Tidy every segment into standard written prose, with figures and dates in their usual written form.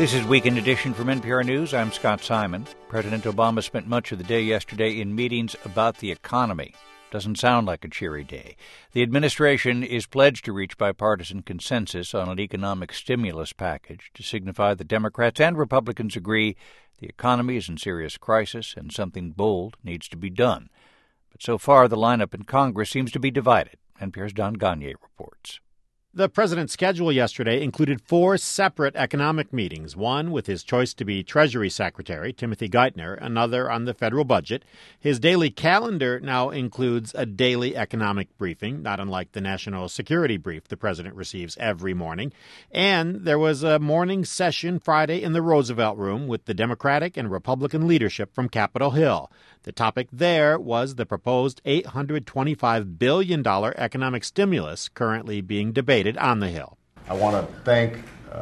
This is Weekend Edition from NPR News. I'm Scott Simon. President Obama spent much of the day yesterday in meetings about the economy. Doesn't sound like a cheery day. The administration is pledged to reach bipartisan consensus on an economic stimulus package to signify that Democrats and Republicans agree the economy is in serious crisis and something bold needs to be done. But so far, the lineup in Congress seems to be divided. NPR's Don Gagné reports. The president's schedule yesterday included 4 separate economic meetings, one with his choice to be Treasury Secretary, Timothy Geithner, another on the federal budget. His daily calendar now includes a daily economic briefing, not unlike the national security brief the president receives every morning. And there was a morning session Friday in the Roosevelt Room with the Democratic and Republican leadership from Capitol Hill. The topic there was the proposed $825 billion economic stimulus currently being debated on the Hill. I want to thank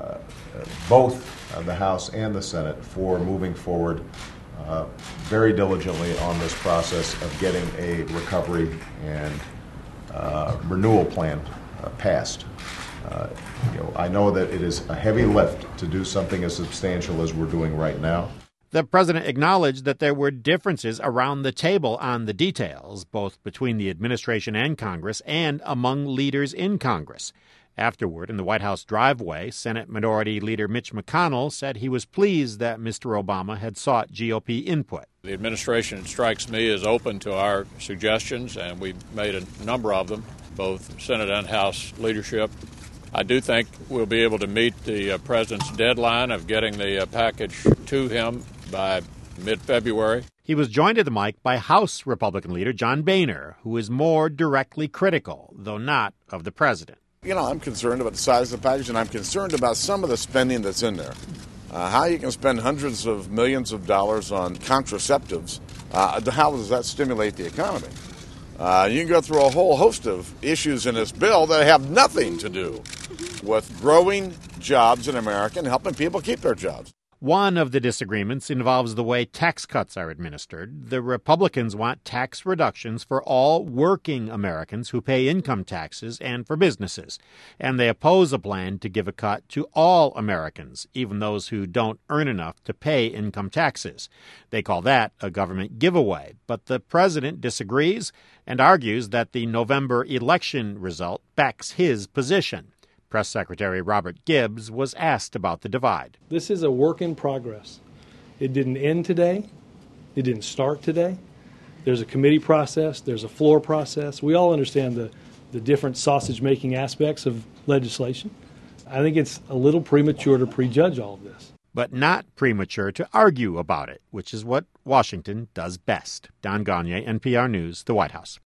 both the House and the Senate for moving forward very diligently on this process of getting a recovery and renewal plan passed. I know that it is a heavy lift to do something as substantial as we're doing right now. The president acknowledged that there were differences around the table on the details, both between the administration and Congress and among leaders in Congress. Afterward, in the White House driveway, Senate Minority Leader Mitch McConnell said he was pleased that Mr. Obama had sought GOP input. The administration, it strikes me, is open to our suggestions, and we've made a number of them, both Senate and House leadership. I do think we'll be able to meet the president's deadline of getting the package to him by mid-February. He was joined at the mic by House Republican leader John Boehner, who is more directly critical, though not of the president. I'm concerned about the size of the package, and I'm concerned about some of the spending that's in there. How you can spend hundreds of millions of dollars on contraceptives, how does that stimulate the economy? You can go through a whole host of issues in this bill that have nothing to do with growing jobs in America and helping people keep their jobs. One of the disagreements involves the way tax cuts are administered. The Republicans want tax reductions for all working Americans who pay income taxes and for businesses. And they oppose a plan to give a cut to all Americans, even those who don't earn enough to pay income taxes. They call that a government giveaway. But the president disagrees and argues that the November election result backs his position. Press Secretary Robert Gibbs was asked about the divide. This is a work in progress. It didn't end today. It didn't start today. There's a committee process. There's a floor process. We all understand the different sausage-making aspects of legislation. I think it's a little premature to prejudge all of this. But not premature to argue about it, which is what Washington does best. Don Gagné, NPR News, the White House.